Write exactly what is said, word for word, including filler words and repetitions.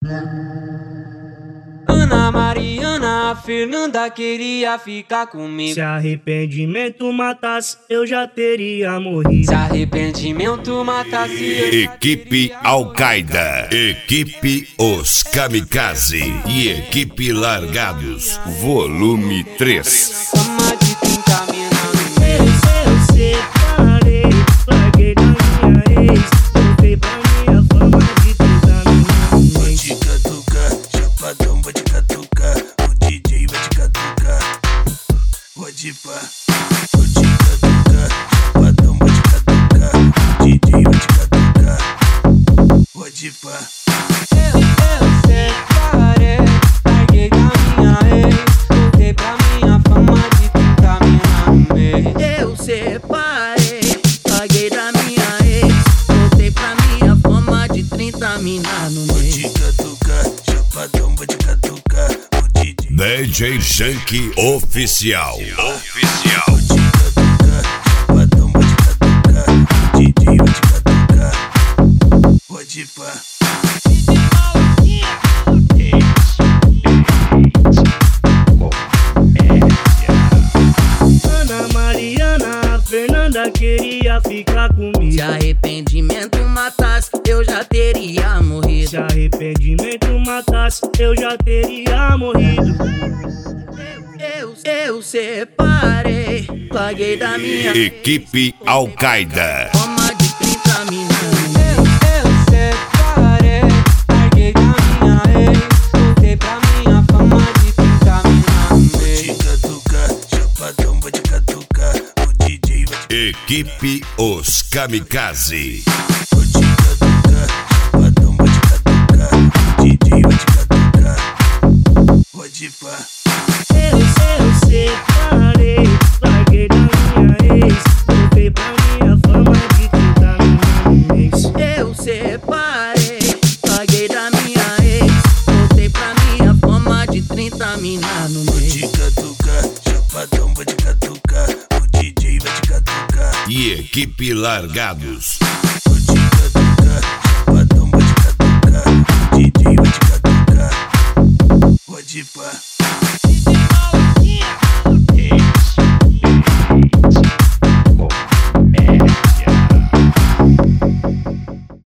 Ana Mariana, a Fernanda queria ficar comigo. Se arrependimento matasse, eu já teria morrido. Se arrependimento matasse, eu Equipe Al-Qaeda, Equipe Os Kamikaze e Equipe Largados, volume três. Fama de trinta mina no Eu, meio. eu separei, larguei da minha ex, voltei pra minha fama de trinta mina. Vai te catucar, chapadão vai te catucar, o D J vai te catucar, pode pá. Vou te catucar, chapadão vai te catucar, o D J vai te catucar, pode pá. Eu, eu separei, larguei da minha ex, voltei pra minha fama de trinta mina no meio. Eu separei, larguei da minha ex, voltei pra minha fama de trinta mina no Vou meio. te catucar, chapadão vai te catucar, o D J D J Shank Oficial. Oficial. vai te catucar, chapadão vai te catucar, o D J vai te catucar, pode pá. Ana Mariana, a Fernanda queria ficar comigo. Se arrependimento matasse, eu já teria morrido. Se arrependimento matasse, eu já teria morrido. Eu, eu separei, larguei da minha Equipe Al-Qaeda, fama de trinta minutos. Eu, eu separei, larguei da minha ex, voltei pra minha fama de trinta mina no Vou meio. te catucar, chapadão vai te catucar, o D J vai te Equipe Os Kamikaze. Vou te catucar, chapadão vai te catucar, o D J vai te catucar, pode pá. Eu, eu separei, larguei da minha ex, voltei pra minha fama de trinta minutos. Eu separei, larguei da minha ex, voltei pra minha fama de trinta mina no Vou te meio. catucar, chapadão vai te catucar, o D J vai te catucar, E Equipe Largados. vou te catucar, chapadão vai te catucar, o D J vai te catucar, pode pá.